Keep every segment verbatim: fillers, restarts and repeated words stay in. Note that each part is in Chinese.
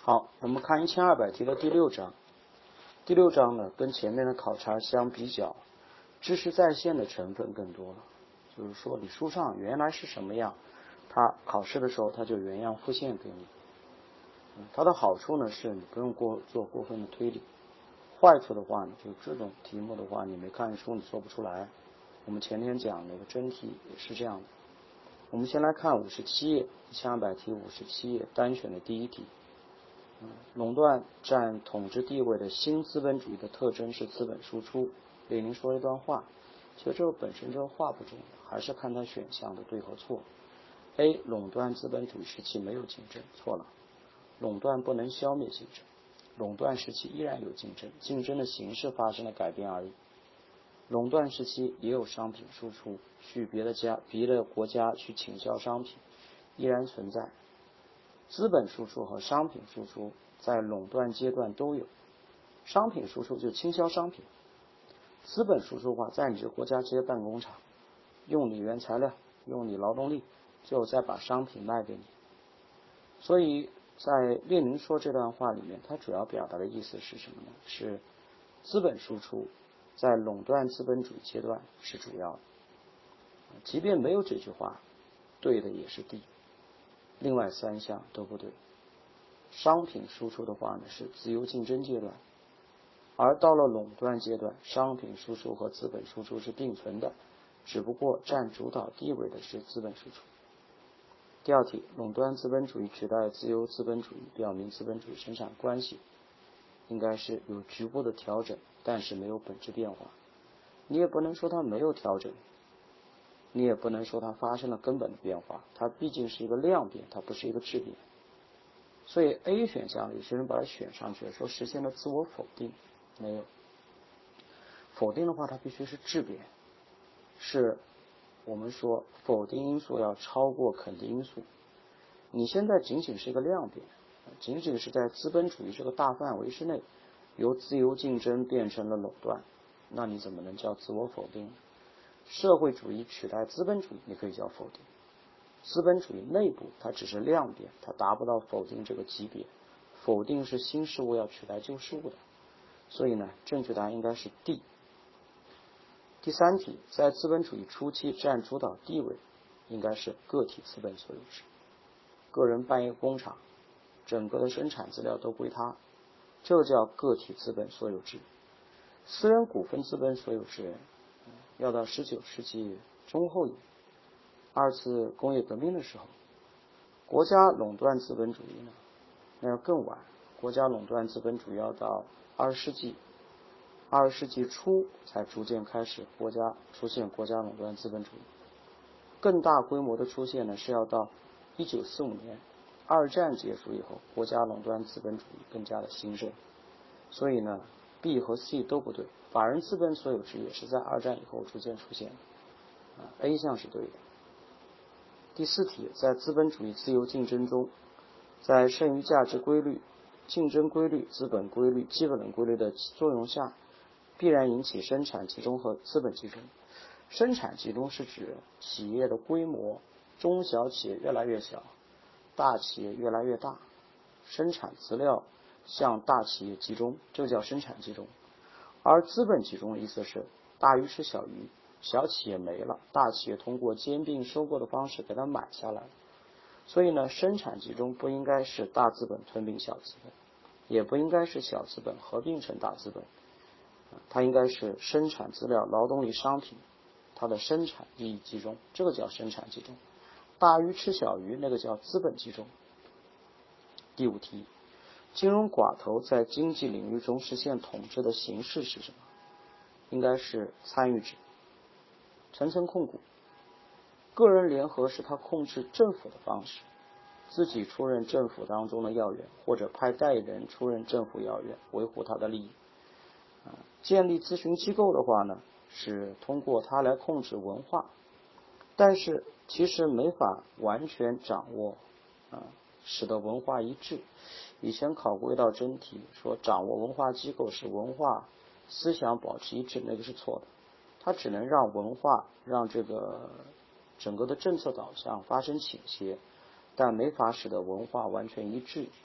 好，我们看一千二百题的第六章。第六章呢，跟前面的考察相比较，知识再现的成分更多了。就是说，你书上原来是什么样，它考试的时候它就原样复现给你。它的好处呢，是你不用过做过分的推理；坏处的话呢，就这种题目的话，你没看书你做不出来。我们前天讲那个真题也是这样的。我们先来看五十七页，一千二百题五十七页单选的第一题。垄断占统治地位的新资本主义的特征是资本输出。列宁说了一段话，其实这个本身这个话不重要，还是看它选项的对和错。A. 垄断资本主义时期没有竞争，错了。垄断不能消灭竞争，垄断时期依然有竞争，竞争的形式发生了改变而已。垄断时期也有商品输出，去别的家别的国家去倾销商品，依然存在。资本输出和商品输出在垄断阶段都有，商品输出就倾销商品，资本输出的话，在你这个国家直接办工厂，用你原材料，用你劳动力，最后再把商品卖给你。所以在列宁说这段话里面，他主要表达的意思是什么呢？是资本输出在垄断资本主义阶段是主要的，即便没有这句话，对的也是 D。另外三项都不对。商品输出的话呢，是自由竞争阶段，而到了垄断阶段，商品输出和资本输出是并存的，只不过占主导地位的是资本输出。第二题，垄断资本主义取代自由资本主义，表明资本主义生产关系应该是有局部的调整，但是没有本质变化。你也不能说它没有调整，你也不能说它发生了根本的变化，它毕竟是一个量变，它不是一个质变。所以 A 选项有些人把它选上去，说实现了自我否定，没有。否定的话，它必须是质变，是我们说否定因素要超过肯定因素。你现在仅仅是一个量变，仅仅是在资本主义这个大范围之内，由自由竞争变成了垄断，那你怎么能叫自我否定？社会主义取代资本主义，你可以叫否定。资本主义内部它只是量变，它达不到否定这个级别。否定是新事物要取代旧事物的，所以呢，正确答案应该是 D。第三题，在资本主义初期占主导地位，应该是个体资本所有制。个人办一个工厂，整个的生产资料都归他，这叫个体资本所有制。私人股份资本所有制要到十九世纪中后叶，二次工业革命的时候，国家垄断资本主义呢，那要更晚。国家垄断资本主义要到二十世纪，二十世纪初才逐渐开始国家出现国家垄断资本主义。更大规模的出现呢，是要到一九四五年，二战结束以后，国家垄断资本主义更加的兴盛。所以呢 ，B 和 C 都不对。法人资本所有制也是在二战以后逐渐出现的。A 项是对的。第四题，在资本主义自由竞争中，在剩余价值规律、竞争规律、资本规律、基本规律的作用下，必然引起生产集中和资本集中。生产集中是指企业的规模，中小企业越来越小，大企业越来越大，生产资料向大企业集中，这叫生产集中。而资本集中的意思是大鱼吃小鱼，小企业没了，大企业通过兼并收购的方式给它买下来。所以呢，生产集中不应该是大资本吞并小资本，也不应该是小资本合并成大资本，它应该是生产资料、劳动力、商品，它的生产利益集中，这个叫生产集中。大鱼吃小鱼，那个叫资本集中。第五题，金融寡头在经济领域中实现统治的形式是什么？应该是参与制，层层控股。个人联合是他控制政府的方式，自己出任政府当中的要员，或者派代理人出任政府要员，维护他的利益。建立咨询机构的话呢，是通过它来控制文化，但是其实没法完全掌握啊，使得文化一致。以前考过一道真题，说掌握文化机构使文化思想保持一致，那个是错的。它只能让文化让这个整个的政策导向发生倾斜，但没法使得文化完全一致。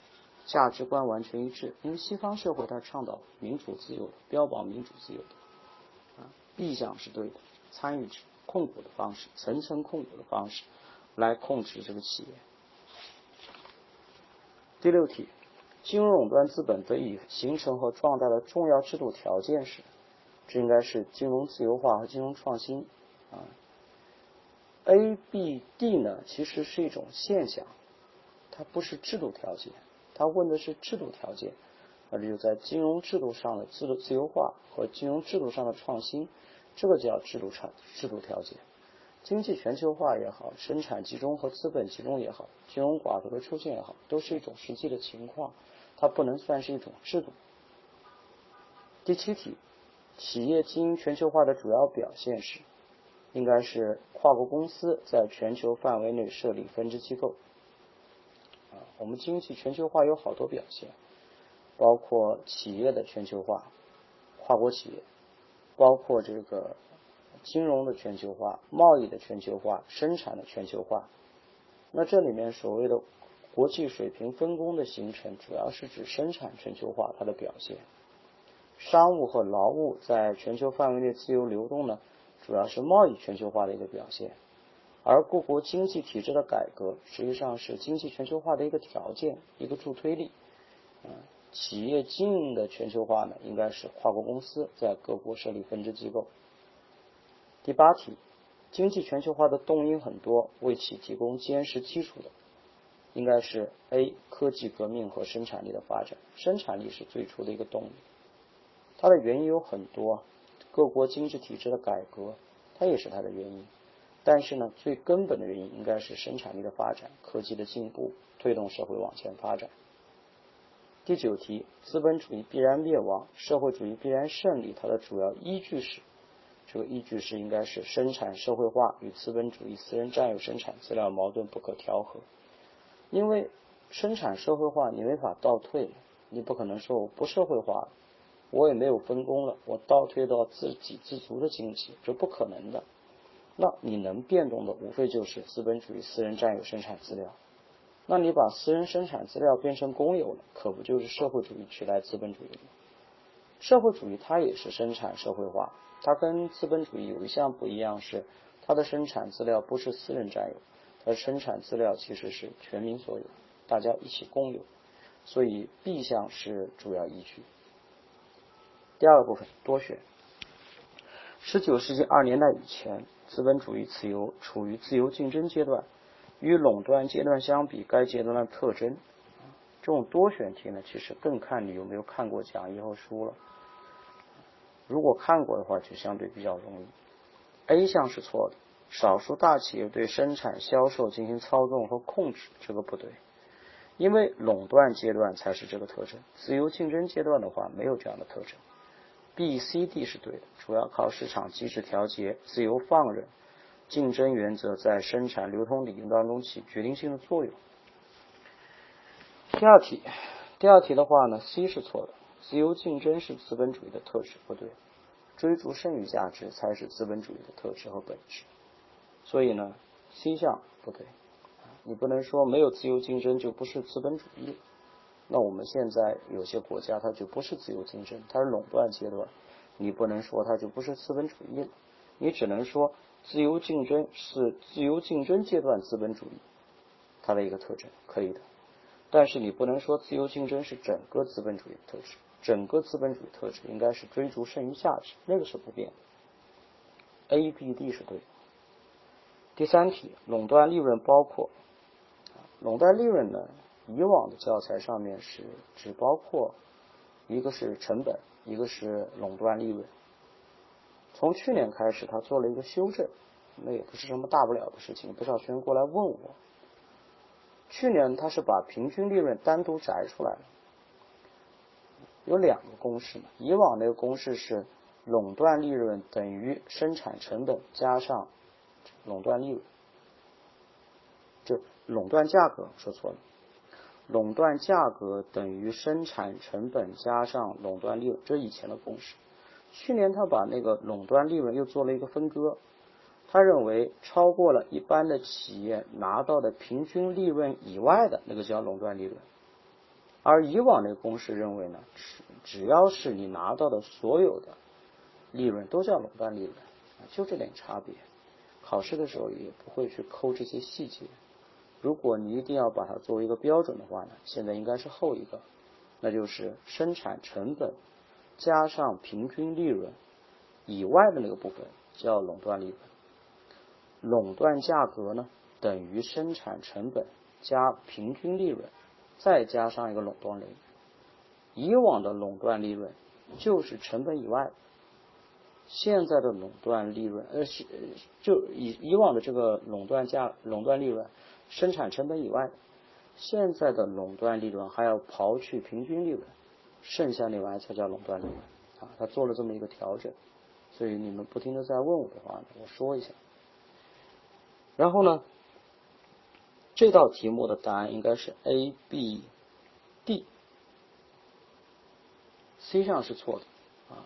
价值观完全一致，因为西方社会它倡导民主自由的，标榜民主自由的，啊，意向是对的，参与制控股的方式，层层控股的方式来控制这个企业。第六题，金融垄断资本得以形成和壮大的重要制度条件是，这应该是金融自由化和金融创新啊。A、B、D 呢，其实是一种现象，它不是制度条件，它问的是制度条件，而就在金融制度上的制度自由化和金融制度上的创新，这个叫制度产制度条件。经济全球化也好，生产集中和资本集中也好，金融寡头的出现也好，都是一种实际的情况，它不能算是一种制度。第七题，企业经营全球化的主要表现是，应该是跨国公司在全球范围内设立分支机构。啊，我们经济全球化有好多表现，包括企业的全球化，跨国企业，包括这个金融的全球化，贸易的全球化，生产的全球化。那这里面所谓的国际水平分工的形成，主要是指生产全球化它的表现。商务和劳务在全球范围内自由流动呢，主要是贸易全球化的一个表现。而各国经济体制的改革，实际上是经济全球化的一个条件，一个助推力。嗯，企业经营的全球化呢，应该是跨国公司在各国设立分支机构。第八题，经济全球化的动因很多，为其提供坚实基础的，应该是 A 科技革命和生产力的发展。生产力是最初的一个动力，它的原因有很多，各国经济体制的改革，它也是它的原因。但是呢，最根本的原因应该是生产力的发展，科技的进步，推动社会往前发展。第九题，资本主义必然灭亡，社会主义必然胜利，它的主要依据是，这个依据是应该是生产社会化与资本主义私人占有生产资料矛盾不可调和。因为生产社会化你没法倒退，你不可能说我不社会化，我也没有分工了，我倒退到自给自足的经济，这不可能的。那你能变动的无非就是资本主义私人占有生产资料，那你把私人生产资料变成公有了，可不就是社会主义取代资本主义了？社会主义它也是生产社会化，它跟资本主义有一项不一样是，它的生产资料不是私人占有，它的生产资料其实是全民所有，大家一起共有，所以 B 项是主要依据。第二个部分多选。十九世纪二年代以前，资本主义自由处于自由竞争阶段，与垄断阶段相比，该阶段的特征。这种多选题呢，其实更看你有没有看过讲义和书了。如果看过的话，就相对比较容易。A 项是错的，少数大企业对生产销售进行操纵和控制，这个不对，因为垄断阶段才是这个特征，自由竞争阶段的话没有这样的特征。B、C、D 是对的，主要靠市场机制调节，自由放任，竞争原则在生产流通领域当中起决定性的作用。第二题，第二题的话呢 ，C 是错的，自由竞争是资本主义的特质，不对，追逐剩余价值才是资本主义的特质和本质。所以呢 ，C 项不对，你不能说没有自由竞争就不是资本主义。那我们现在有些国家它就不是自由竞争，它是垄断阶段，你不能说它就不是资本主义了，你只能说自由竞争是自由竞争阶段资本主义它的一个特征，可以的。但是你不能说自由竞争是整个资本主义的特质，整个资本主义特质应该是追逐剩余价值，那个是不变的。A、B、D 是对的。第三题，垄断利润包括，垄断利润呢？以往的教材上面是只包括一个是成本，一个是垄断利润。从去年开始，他做了一个修正，那也不是什么大不了的事情，不少学员过来问我。去年他是把平均利润单独摘出来了，有两个公式嘛。以往那个公式是垄断利润等于生产成本加上垄断利润，就垄断价格说错了。垄断价格等于生产成本加上垄断利润，这是以前的公式。去年他把那个垄断利润又做了一个分割，他认为超过了一般的企业拿到的平均利润以外的那个叫垄断利润。 而以往那个公式认为呢，只要是你拿到的所有的利润都叫垄断利润，就这点差别。考试的时候也不会去抠这些细节。如果你一定要把它作为一个标准的话呢，现在应该是后一个，那就是生产成本加上平均利润以外的那个部分叫垄断利润。垄断价格呢等于生产成本加平均利润再加上一个垄断利润。以往的垄断利润就是成本以外的，现在的垄断利润呃是就以以往的这个垄断价垄断利润生产成本以外的，现在的垄断利润还要刨去平均利润，剩下那玩意才叫垄断利润啊。他做了这么一个调整，所以你们不停的在问我的话呢，我说一下。然后呢，这道题目的答案应该是 A B D，C 上是错的啊。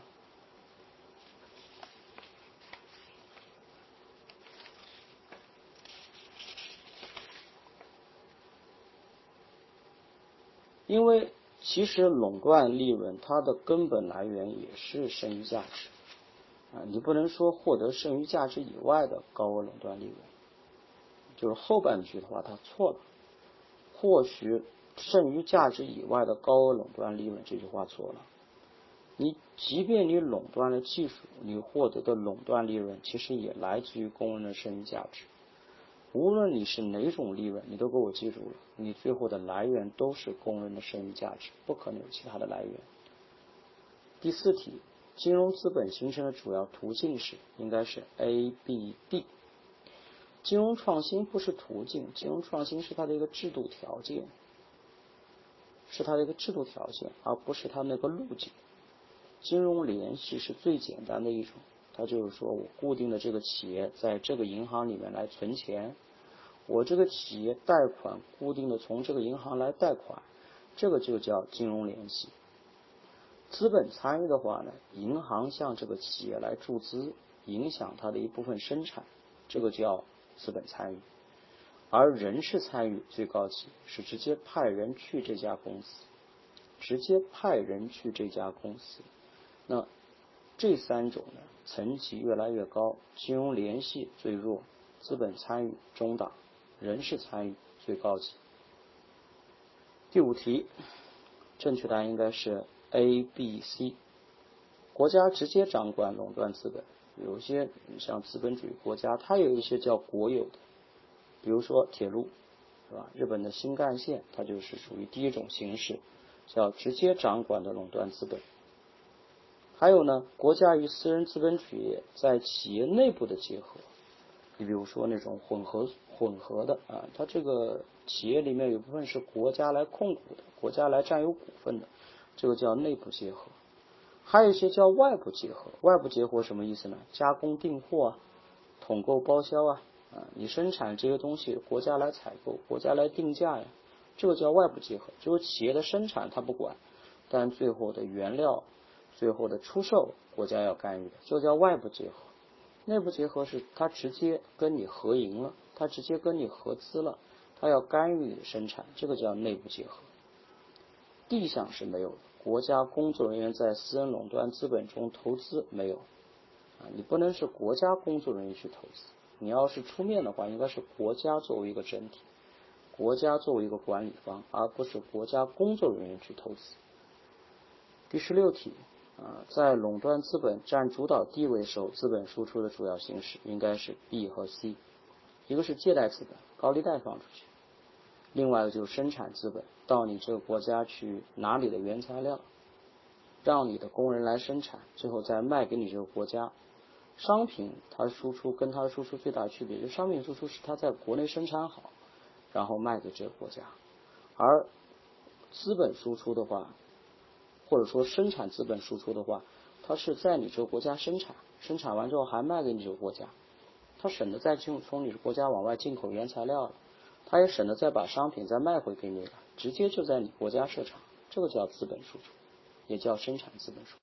因为其实垄断利润它的根本来源也是剩余价值啊，你不能说获得剩余价值以外的高额垄断利润，就是后半句的话它错了，获取剩余价值以外的高额垄断利润这句话错了。你即便你垄断了技术，你获得的垄断利润其实也来自于工人的剩余价值。无论你是哪种利润，你都给我记住了，你最后的来源都是工人的剩余价值，不可能有其他的来源。第四题，金融资本形成的主要途径是应该是 A B D。 金融创新不是途径，金融创新是它的一个制度条件，是它的一个制度条件，而不是它那个路径。金融联系是最简单的一种，它就是说我固定的这个企业在这个银行里面来存钱，我这个企业贷款固定的从这个银行来贷款，这个就叫金融联系。资本参与的话呢，银行向这个企业来注资，影响它的一部分生产，这个叫资本参与。而人事参与最高级是直接派人去这家公司，直接派人去这家公司。那这三种呢，层级越来越高，金融联系最弱，资本参与中档，人事参与最高级。第五题，正确答案应该是 A B C。 国家直接掌管垄断资本，有些像资本主义国家它有一些叫国有的，比如说铁路是吧？日本的新干线它就是属于第一种形式，叫直接掌管的垄断资本。还有呢，国家与私人资本企业在企业内部的结合，你比如说那种混合混合的啊，它这个企业里面有部分是国家来控股的，国家来占有股份的，这个叫内部结合。还有一些叫外部结合，外部结合什么意思呢？加工订货啊，统购包销啊，啊，你生产这些东西，国家来采购，国家来定价呀，这个叫外部结合。就是企业的生产它不管，但最后的原料、最后的出售，国家要干预的，这个叫外部结合。内部结合是它直接跟你合营了，它直接跟你合资了，它要干预你的生产，这个叫内部结合。D 项是没有的，国家工作人员在私人垄断资本中投资没有啊，你不能是国家工作人员去投资，你要是出面的话，应该是国家作为一个整体，国家作为一个管理方，而不是国家工作人员去投资。第十六题啊，在垄断资本占主导地位时候，资本输出的主要形式应该是 B 和 C， 一个是借贷资本，高利贷放出去，另外一个就是生产资本，到你这个国家去拿你的原材料，让你的工人来生产，最后再卖给你这个国家。商品它输出跟它的输出最大的区别，就是商品输出是它在国内生产好，然后卖给这个国家，而资本输出的话，或者说生产资本输出的话，它是在你这个国家生产，生产完之后还卖给你这个国家，它省得再进从你这个国家往外进口原材料了，它也省得再把商品再卖回给你了，直接就在你国家设厂，这个叫资本输出，也叫生产资本输出。